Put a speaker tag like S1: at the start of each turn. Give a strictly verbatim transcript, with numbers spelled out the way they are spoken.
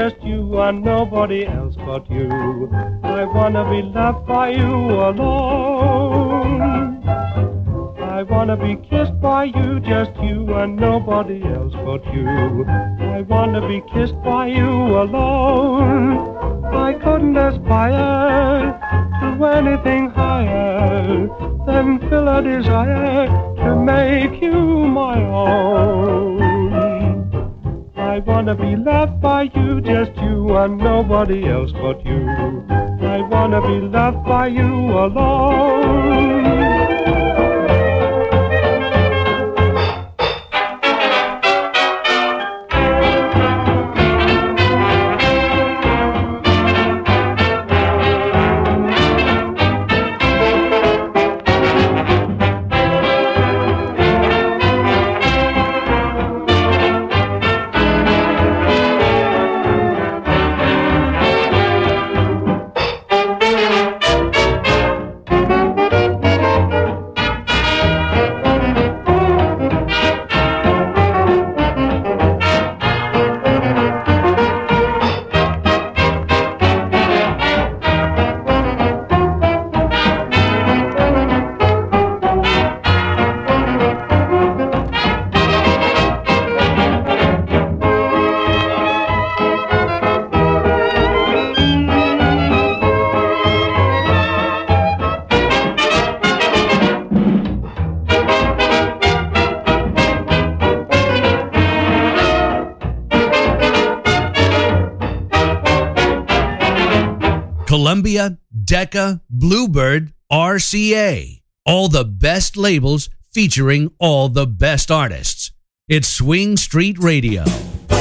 S1: just you and nobody else but you. I wanna be loved by you alone. I wanna be kissed by you, just you and nobody else but you. I wanna be kissed by you alone. I couldn't aspire to anything higher than feel a desire to make you my own. I wanna be loved by you, just you and nobody else but you. I wanna be loved by you alone.
S2: Columbia, Decca, Bluebird, R C A. All the best labels featuring all the best artists. It's Swing Street Radio.